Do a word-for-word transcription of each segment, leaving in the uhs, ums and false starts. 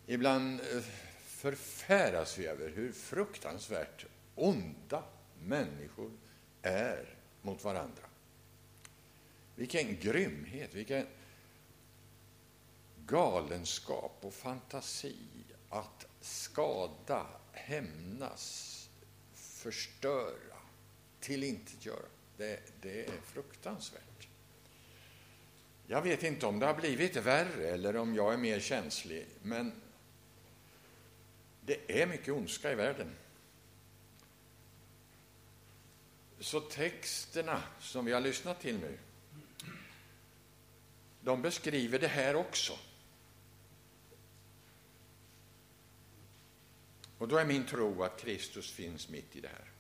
Ibland förfäras vi över hur fruktansvärt onda människor är mot varandra. Vilken grymhet, vilken galenskap och fantasi att skada, hämnas, förstöra, tillintetgöra. Det, det är fruktansvärt. Jag vet inte om det har blivit värre eller om jag är mer känslig, men det är mycket ondska i världen. Så texterna som vi har lyssnat till nu, de beskriver det här också. Och då är min tro att Kristus finns mitt i det här.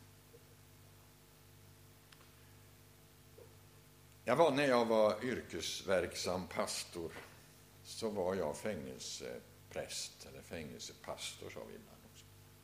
Jag var, när jag var yrkesverksam pastor, så var jag fängelsepräst, eller fängelsepastor sa vi ibland också.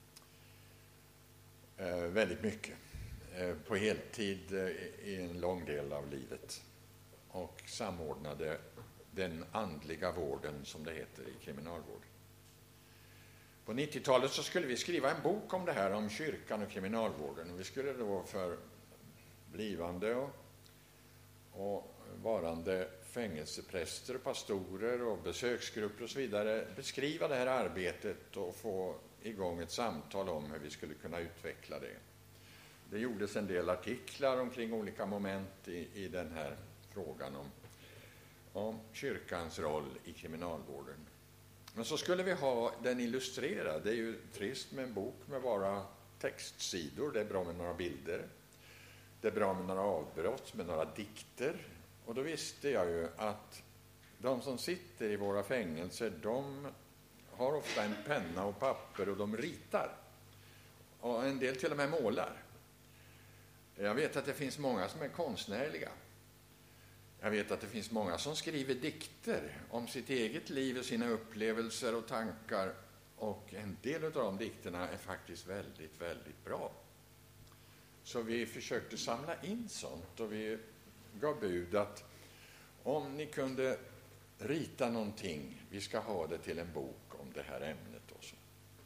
Eh, väldigt mycket. Eh, på heltid eh, i en lång del av livet. Och samordnade den andliga vården, som det heter, i kriminalvård. På nittiotalet så skulle vi skriva en bok om det här, om kyrkan och kriminalvården. Och vi skulle då för blivande och, och varande fängelsepräster, pastorer och besöksgrupper och så vidare beskriva det här arbetet och få igång ett samtal om hur vi skulle kunna utveckla det. Det gjordes en del artiklar omkring olika moment i, i den här frågan om, om kyrkans roll i kriminalvården. Men så skulle vi ha den illustrerad. Det är ju trist med en bok med bara textsidor. Det är bra med några bilder. Det är bra med några avbrott, med några dikter. Och då visste jag ju att de som sitter i våra fängelser, de har ofta en penna och papper och de ritar. Och en del till och med målar. Jag vet att det finns många som är konstnärliga. Jag vet att det finns många som skriver dikter om sitt eget liv och sina upplevelser och tankar. Och en del av de dikterna är faktiskt väldigt, väldigt bra. Så vi försökte samla in sånt och vi gav bud att om ni kunde rita någonting, vi ska ha det till en bok om det här ämnet också.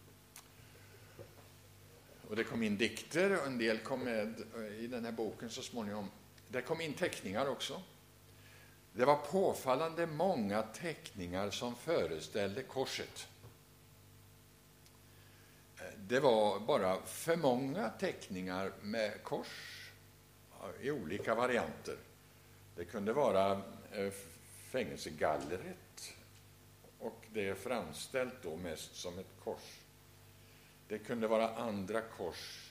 Och det kom in dikter och en del kom med i den här boken så småningom. Det kom in teckningar också. Det var påfallande många teckningar som föreställde korset. Det var bara för många teckningar med kors i olika varianter. Det kunde vara fängelsegallret och det är framställt då mest som ett kors. Det kunde vara andra kors,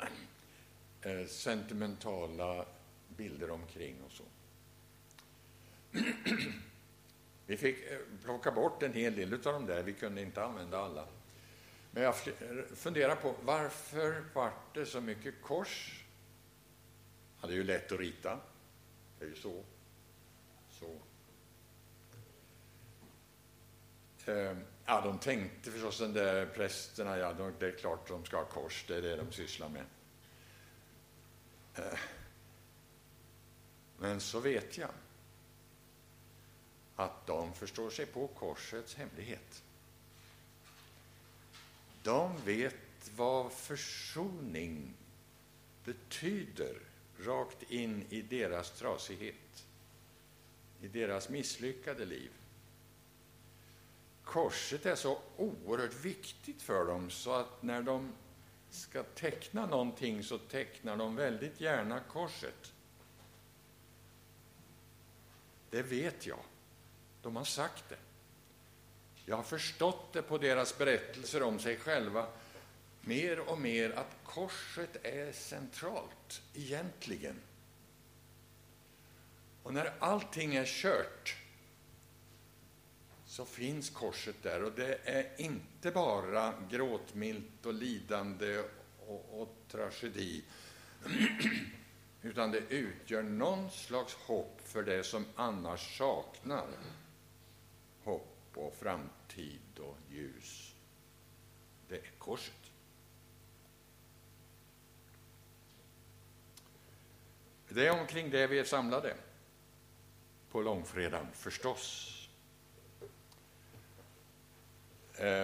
sentimentala bilder omkring och så. Vi fick plocka bort en hel del av dem där, vi kunde inte använda alla. Men jag funderar på varför var det så mycket kors? Ja, det är ju lätt att rita. Det är ju så. Så. Ja, de tänkte förstås, den där prästerna, ja, de, det är klart de ska ha kors, det är det de sysslar med. Men så vet jag att de förstår sig på korsets hemlighet. De vet vad försoning betyder rakt in i deras trasighet, i deras misslyckade liv. Korset är så oerhört viktigt för dem så att när de ska teckna någonting så tecknar de väldigt gärna korset. Det vet jag. De har sagt det. Jag har förstått det på deras berättelser om sig själva mer och mer att korset är centralt egentligen. Och när allting är kört så finns korset där, och det är inte bara gråtmilt och lidande och, och tragedi utan det utgör någon slags hopp för det som annars saknar hopp och framtid och ljus. Det är korset. Det är omkring det vi är samlade på långfredagen, förstås. Eh,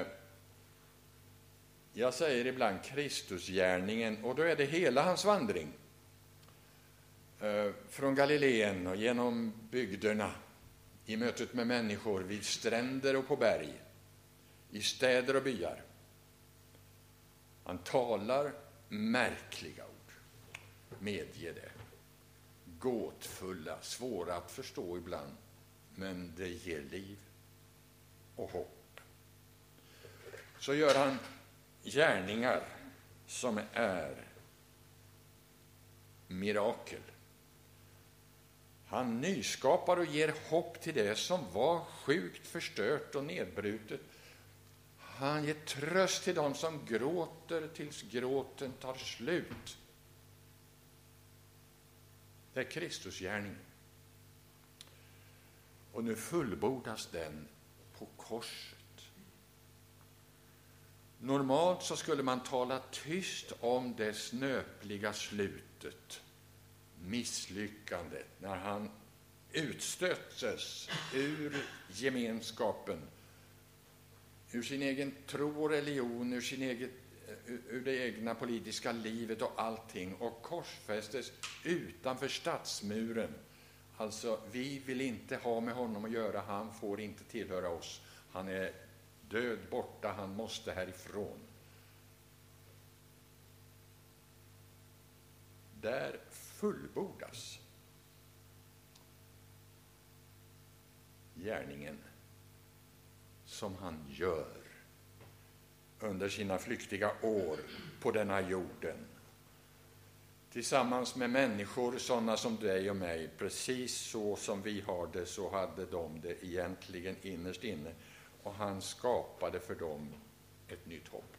jag säger ibland Kristusgärningen, och då är det hela hans vandring. Eh, från Galileen och genom bygderna, i mötet med människor vid stränder och på berg, i städer och byar. Han talar märkliga ord, medge det. Gåtfulla, svåra att förstå ibland, men det ger liv och hopp. Så gör han gärningar som är mirakel. Han nyskapar och ger hopp till det som var sjukt, förstört och nedbrutet. Han ger tröst till dem som gråter tills gråten tar slut. Det är Kristusgärningen. Och nu fullbordas den på korset. Normalt så skulle man tala tyst om det snöpliga slutet, misslyckandet, när han utstöttes ur gemenskapen, ur sin egen tro och religion, ur, sin eget, ur det egna politiska livet och allting, och korsfästes utanför stadsmuren. Alltså, vi vill inte ha med honom att göra, han får inte tillhöra oss. Han är död borta, han måste härifrån. Där fullbordas gärningen som han gör under sina flyktiga år på denna jorden. Tillsammans med människor, sådana som dig och mig, precis så som vi har det, så hade de det egentligen innerst inne. Och han skapade för dem ett nytt hopp.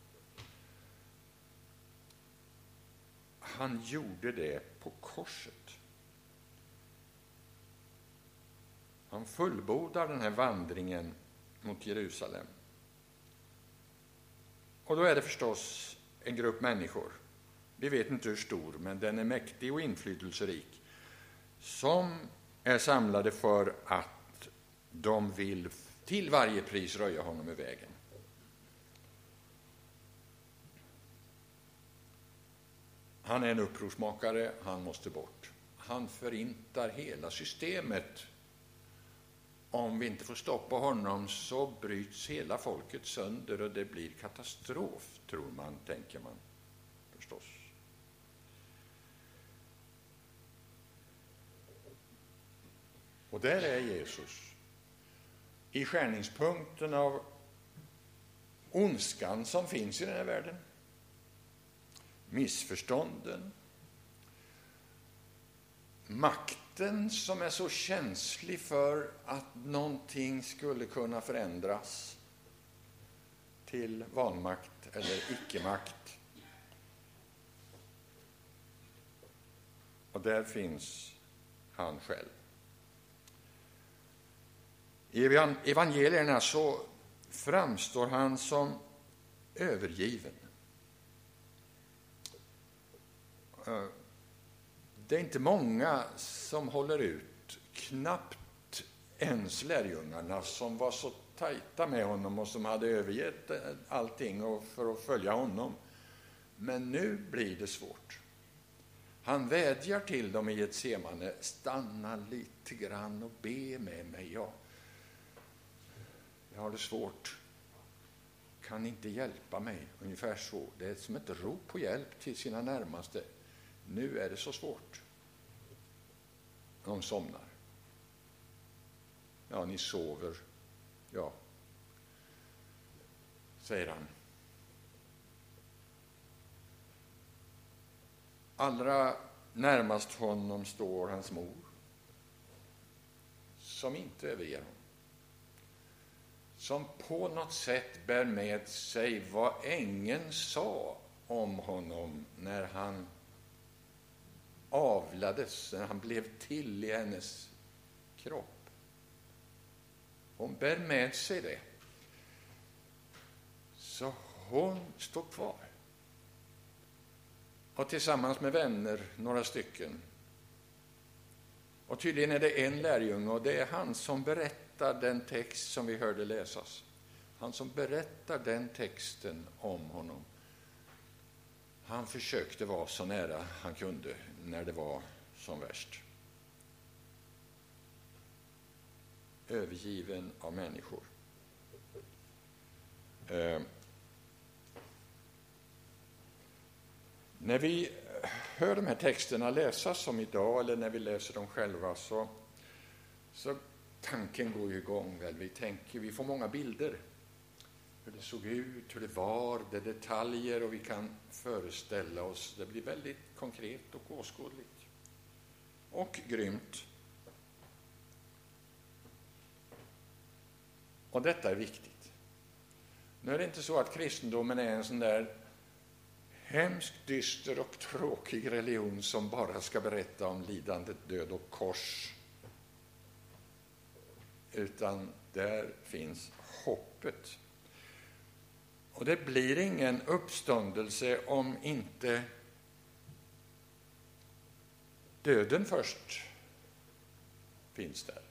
Han gjorde det på korset. Han fullbordar den här vandringen mot Jerusalem. Och då är det förstås en grupp människor, vi vet inte hur stor, men den är mäktig och inflytelserik, som är samlade för att de vill till varje pris röja honom ur vägen. Han är en upprorsmakare, han måste bort. Han förintar hela systemet. Om vi inte får stoppa honom så bryts hela folket sönder och det blir katastrof, tror man, tänker man förstås. Och där är Jesus i skärningspunkten av ondskan som finns i den här världen. Missförstånden, makten som är så känslig för att någonting skulle kunna förändras till vanmakt eller icke-makt. Och där finns han själv. I evangelierna så framstår han som övergiven. Det är inte många som håller ut, knappt ens lärjungarna som var så tajta med honom och som hade övergett allting och för att följa honom. Men nu blir det svårt. Han vädjar till dem i Getsemane: stanna lite grann och be med mig. Ja, jag har det svårt. Kan inte hjälpa mig? Ungefär så. Det är som ett rop på hjälp till sina närmaste. Nu är det så svårt. De somnar. Ja, ni sover. Ja, säger han. Allra närmast honom står hans mor, som inte överger honom. Som på något sätt bär med sig vad ängeln sa om honom när han avlades, när han blev till i hennes kropp. Hon bär med sig det. Så hon står kvar. Och tillsammans med vänner, några stycken. Och tydligen är det en lärjunge, och det är han som berättar den text som vi hörde läsas. han som berättar den texten om honom, han försökte vara så nära han kunde när det var som värst. Övergiven av människor. Eh, när vi hör de här texterna läsas som idag, eller när vi läser dem själva, så, så tanken går ju igång. Väl? Vi tänker, vi får många bilder. Hur det såg ut, hur det var, det är detaljer, och vi kan föreställa oss. Det blir väldigt konkret och åskådligt. Och grymt. Och detta är viktigt. Nu är det inte så att kristendomen är en sån där hemskt dyster och tråkig religion som bara ska berätta om lidandet, död och kors. Utan där finns hoppet. Och det blir ingen uppståndelse om inte döden först finns där.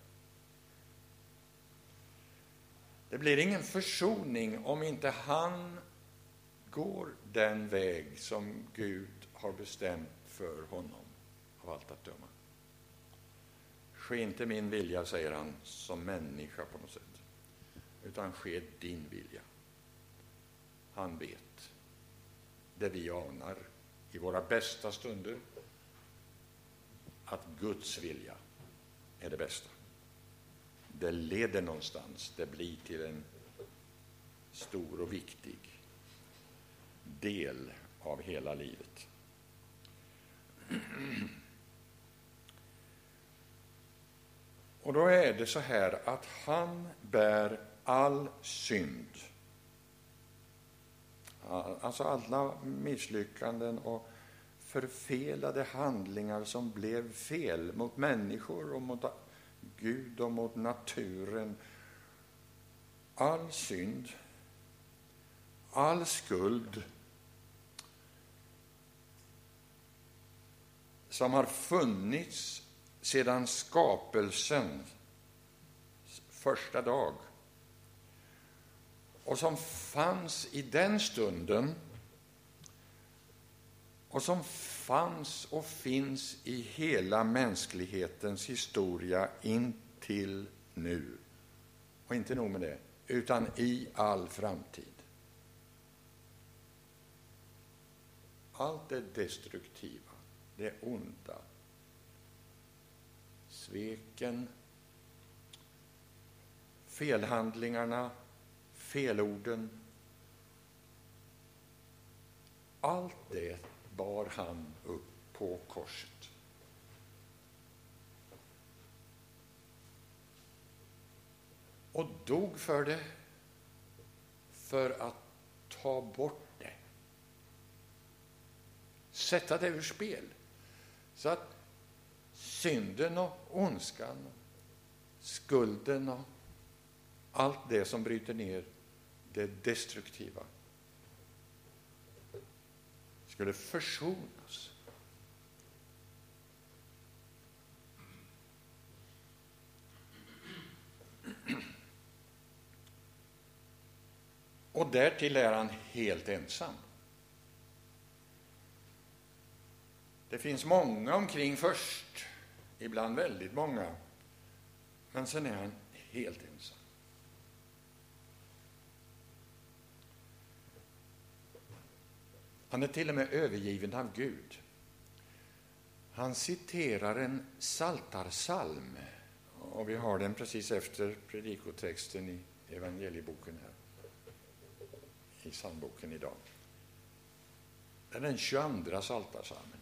Det blir ingen försoning om inte han går den väg som Gud har bestämt för honom, av allt att döma. Ske inte min vilja, säger han, som människa på något sätt, utan ske din vilja. Han vet det vi anar i våra bästa stunder, att Guds vilja är det bästa. Det leder någonstans, det blir till en stor och viktig del av hela livet. Och då är det så här att han bär all synd. Alltså alla misslyckanden och förfelade handlingar som blev fel mot människor och mot Gud och mot naturen. All synd, all skuld som har funnits sedan skapelsen första dag och som fanns i den stunden och som fanns och finns i hela mänsklighetens historia intill nu. Och inte nog med det, utan i all framtid. Allt det destruktiva, det onda, sveken, felhandlingarna, felorden, allt det bar han upp på korset. Och dog för det, för att ta bort det. Sätta det ur spel. Så att synden och ondskan, skulden och allt det som bryter ner det destruktiva skulle försonas. Och därtill är han helt ensam. Det finns många omkring först, ibland väldigt många, men sen är han helt ensam. Han är till och med övergiven av Gud. Han citerar en psaltarpsalm, och vi har den precis efter predikotexten i evangelieboken här, i psalmboken idag. Det är den tjugoandra psaltarpsalmen.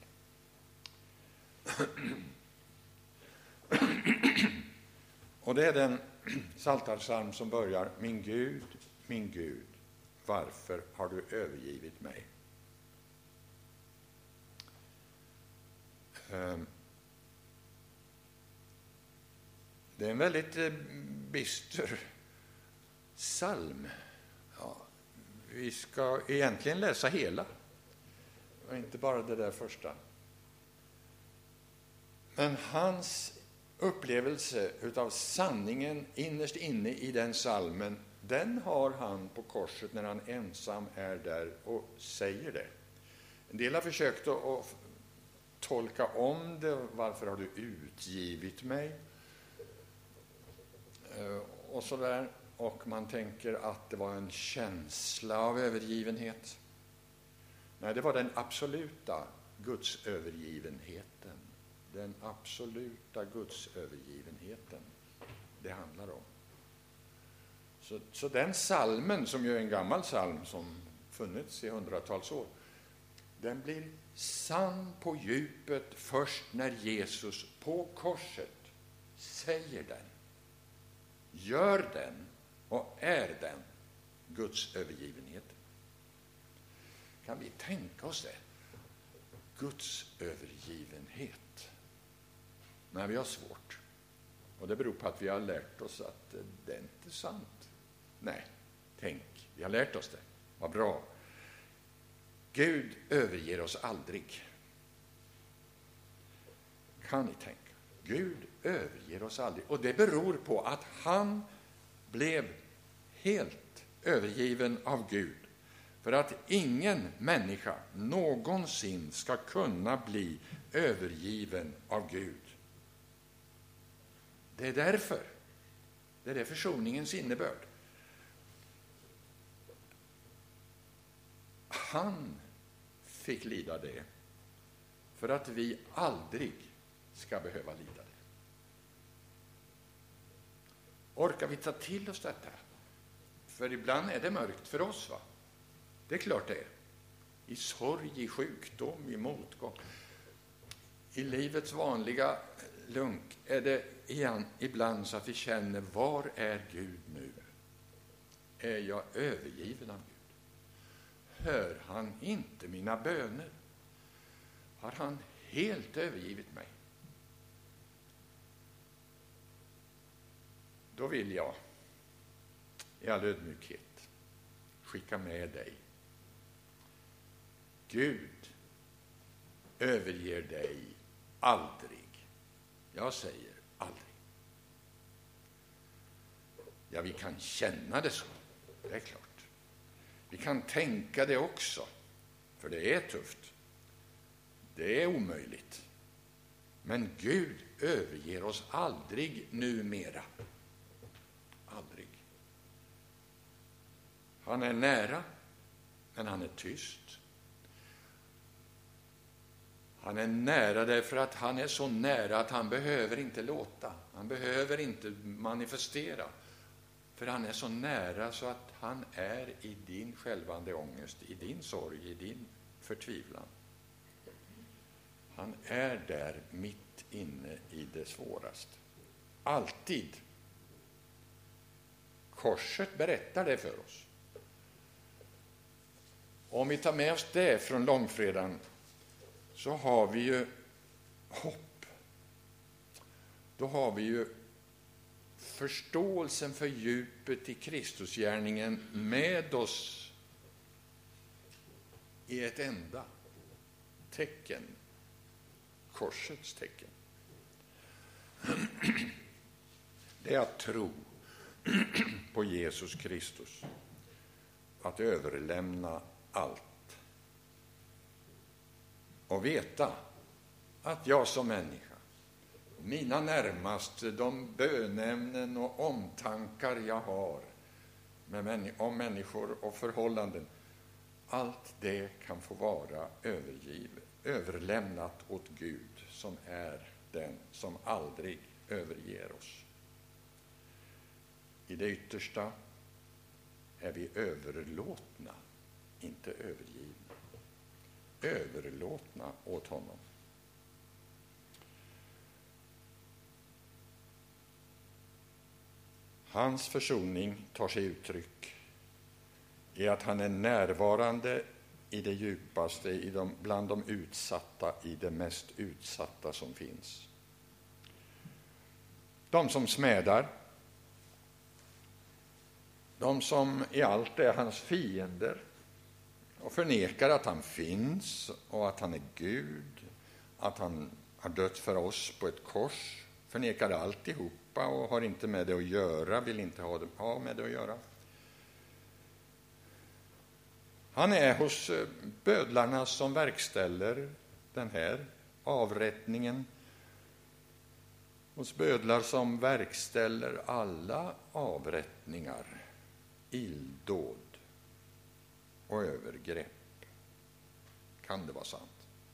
Och det är den psaltarpsalm som börjar: Min Gud, min Gud, varför har du övergivit mig? Det är en väldigt bister psalm. Ja, vi ska egentligen läsa hela, och inte bara det där första. Men hans upplevelse utav sanningen innerst inne i den psalmen den har han på korset när han ensam är där och säger det. En del har försökt att, att tolka om det. Varför har du utgivit mig? Och så där. Och man tänker att det var en känsla av övergivenhet. Nej, det var den absoluta gudsövergivenheten. Den absoluta gudsövergivenheten det handlar om. Så, så den salmen, som ju är en gammal salm som funnits i hundratals år, den blir sann på djupet först när Jesus på korset säger den, gör den och är den Guds övergivenhet. Kan vi tänka oss det? Guds övergivenhet. Men vi har svårt. Och det beror på att vi har lärt oss att det är inte sant. Nej, tänk, vi har lärt oss det. Vad bra. Gud överger oss aldrig. Kan ni tänka? Gud överger oss aldrig. Och det beror på att han blev helt övergiven av Gud. För att ingen människa någonsin ska kunna bli övergiven av Gud. Det är därför. Det är det försoningens innebörd. Han fick lida det för att vi aldrig ska behöva lida det. Orkar vi ta till oss detta? För ibland är det mörkt för oss, va? Det är klart det är. I sorg, i sjukdom, i motgång. I livets vanliga lunk är det igen, ibland så att vi känner, var är Gud nu? Är jag övergiven av Gud? Hör han inte mina böner? Har han helt övergivit mig? Då vill jag i all ödmjukhet skicka med dig. Gud överger dig aldrig. Jag säger aldrig. Ja, vi kan känna det så. Det är klart. Vi kan tänka det också. För det är tufft. Det är omöjligt. Men Gud överger oss aldrig numera. Aldrig. Han är nära, men han är tyst. Han är nära därför att han är så nära att han behöver inte låta. Han behöver inte manifestera. För han är så nära så att han är i din skälvande ångest, i din sorg, i din förtvivlan. Han är där mitt inne i det svåraste. Alltid. Korset berättar det för oss. Om vi tar med oss det från långfredagen så har vi ju hopp. Då har vi ju förståelsen för djupet i Kristusgärningen med oss i ett enda tecken, korsets tecken. Det är att tro på Jesus Kristus, att överlämna allt och veta att jag som människa, mina närmaste, de bönämnen och omtankar jag har med män- om människor och förhållanden, allt det kan få vara övergivet, överlämnat åt Gud som är den som aldrig överger oss. I det yttersta är vi överlåtna, inte övergivna. Överlåtna åt honom. Hans försoning tar sig uttryck i att han är närvarande i det djupaste, i de, bland de utsatta, i det mest utsatta som finns. De som smädar, de som i allt är hans fiender och förnekar att han finns och att han är Gud, att han har dött för oss på ett kors, förnekar alltihopa och har inte med det att göra, vill inte ha, det, ha med det att göra. Han är hos bödlarna som verkställer den här avrättningen, hos bödlar som verkställer alla avrättningar, illdåd och övergrepp. Kan det vara sant?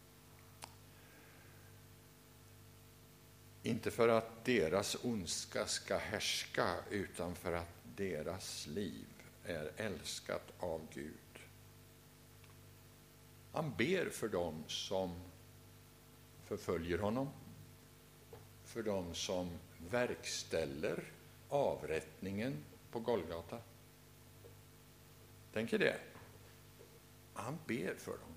Inte för att deras ondska ska härska, utan för att deras liv är älskat av Gud. Han ber för dem som förföljer honom, för dem som verkställer avrättningen på Golgata. Tänk er det. Han ber för dem.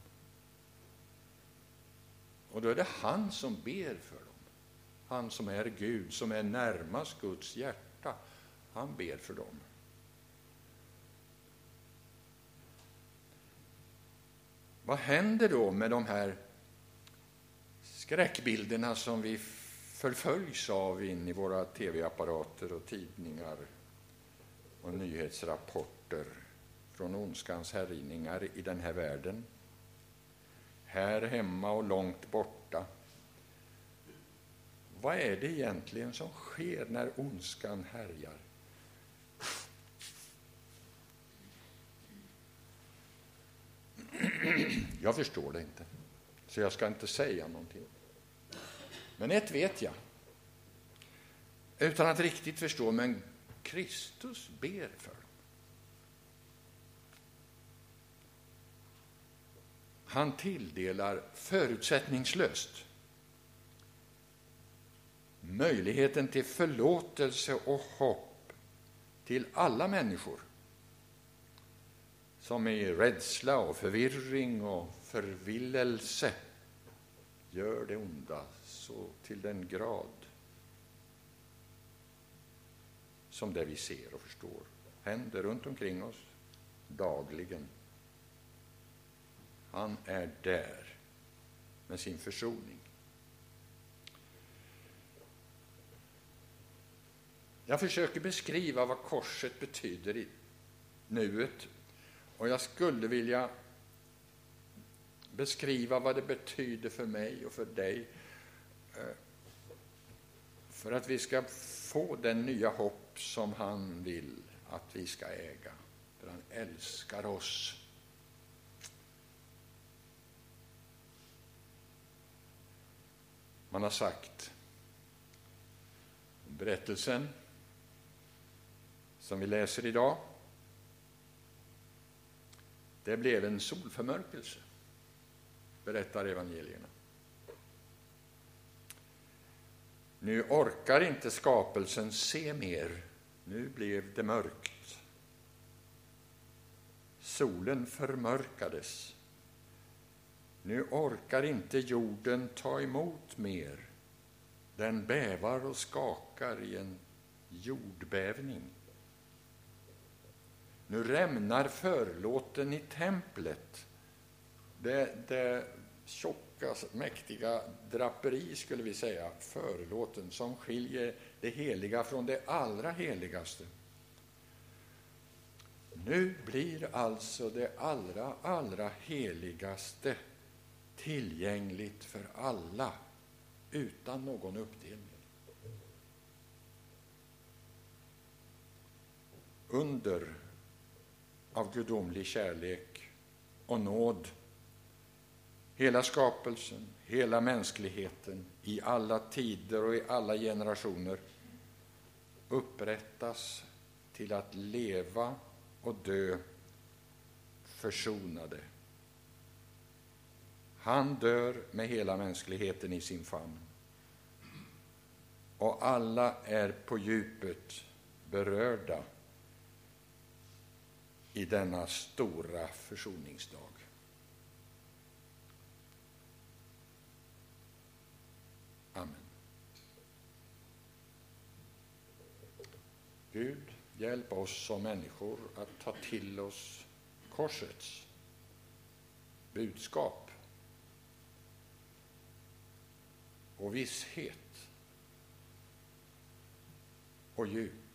Och då är det han som ber för dem. Han som är Gud, som är närmast Guds hjärta. Han ber för dem. Vad händer då med de här skräckbilderna som vi förföljs av in i våra tv-apparater och tidningar och nyhetsrapporter från ondskans härjningar i den här världen, här hemma och långt borta? Vad är det egentligen som sker när ondskan härjar? Jag förstår det inte, så jag ska inte säga någonting. Men ett vet jag, utan att riktigt förstå, men Kristus ber för dem. Han tilldelar förutsättningslöst möjligheten till förlåtelse och hopp till alla människor som i rädsla och förvirring och förvillelse gör det onda så till den grad som det vi ser och förstår händer runt omkring oss dagligen. Han är där med sin försoning. Jag försöker beskriva vad korset betyder i nuet, och jag skulle vilja beskriva vad det betyder för mig och för dig, för att vi ska få den nya hopp som han vill att vi ska äga. För han älskar oss. Man har sagt, berättelsen som vi läser idag, det blev en solförmörkelse, berättar evangelierna. Nu orkar inte skapelsen se mer, nu blev det mörkt. Solen förmörkades. Nu orkar inte jorden ta emot mer. Den bävar och skakar i en jordbävning. Nu rämnar förlåten i templet. Det, det tjocka, mäktiga draperi, skulle vi säga, förlåten som skiljer det heliga från det allra heligaste. Nu blir alltså det allra, allra heligaste tillgängligt för alla utan någon uppdelning. Under av gudomlig kärlek och nåd. Hela skapelsen, hela mänskligheten, i alla tider och i alla generationer upprättas till att leva och dö försonade. Han dör med hela mänskligheten i sin famn. Och alla är på djupet berörda i denna stora försoningsdag. Amen. Gud, hjälp oss som människor att ta till oss korsets budskap och visshet och djup